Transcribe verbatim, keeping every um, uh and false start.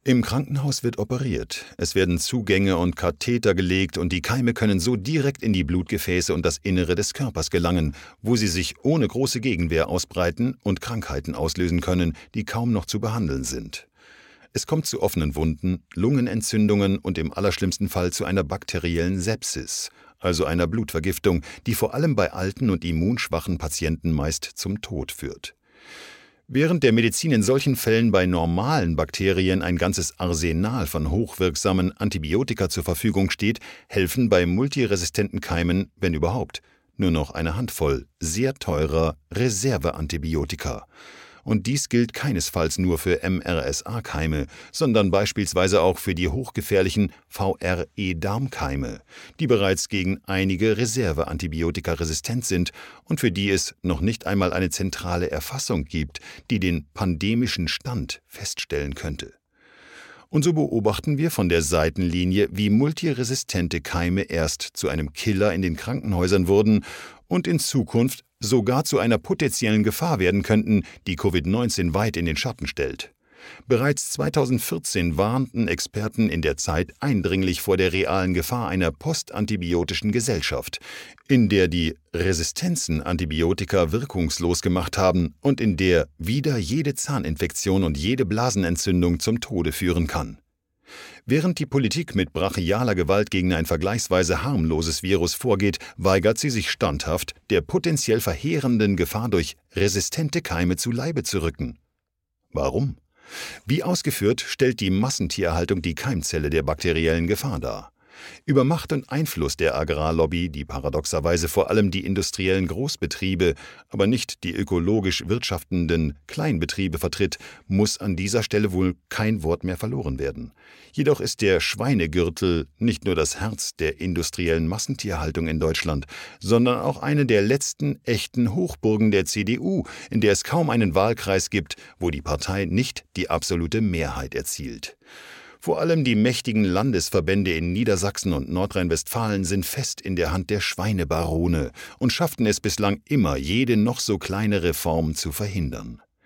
Im Krankenhaus wird operiert. Es werden Zugänge und Katheter gelegt und die Keime können so direkt in die Blutgefäße und das Innere des Körpers gelangen, wo sie sich ohne große Gegenwehr ausbreiten und Krankheiten auslösen können, die kaum noch zu behandeln sind. Es kommt zu offenen Wunden, Lungenentzündungen und im allerschlimmsten Fall zu einer bakteriellen Sepsis, also einer Blutvergiftung, die vor allem bei alten und immunschwachen Patienten meist zum Tod führt. Während der Medizin in solchen Fällen bei normalen Bakterien ein ganzes Arsenal von hochwirksamen Antibiotika zur Verfügung steht, helfen bei multiresistenten Keimen, wenn überhaupt, nur noch eine Handvoll sehr teurer Reserveantibiotika. Und dies gilt keinesfalls nur für M R S A-Keime, sondern beispielsweise auch für die hochgefährlichen V R E-Darmkeime, die bereits gegen einige Reserveantibiotika resistent sind und für die es noch nicht einmal eine zentrale Erfassung gibt, die den pandemischen Stand feststellen könnte. Und so beobachten wir von der Seitenlinie, wie multiresistente Keime erst zu einem Killer in den Krankenhäusern wurden und in Zukunft sogar zu einer potenziellen Gefahr werden könnten, die Covid neunzehn weit in den Schatten stellt. Bereits zweitausendvierzehn warnten Experten in der Zeit eindringlich vor der realen Gefahr einer postantibiotischen Gesellschaft, in der die Resistenzen Antibiotika wirkungslos gemacht haben und in der wieder jede Zahninfektion und jede Blasenentzündung zum Tode führen kann. Während die Politik mit brachialer Gewalt gegen ein vergleichsweise harmloses Virus vorgeht, weigert sie sich standhaft, der potenziell verheerenden Gefahr durch resistente Keime zu Leibe zu rücken. Warum? Wie ausgeführt, stellt die Massentierhaltung die Keimzelle der bakteriellen Gefahr dar. Über Macht und Einfluss der Agrarlobby, die paradoxerweise vor allem die industriellen Großbetriebe, aber nicht die ökologisch wirtschaftenden Kleinbetriebe vertritt, muss an dieser Stelle wohl kein Wort mehr verloren werden. Jedoch ist der Schweinegürtel nicht nur das Herz der industriellen Massentierhaltung in Deutschland, sondern auch eine der letzten echten Hochburgen der C D U, in der es kaum einen Wahlkreis gibt, wo die Partei nicht die absolute Mehrheit erzielt. Vor allem die mächtigen Landesverbände in Niedersachsen und Nordrhein-Westfalen sind fest in der Hand der Schweinebarone und schafften es bislang immer, jede noch so kleine Reform zu verhindern.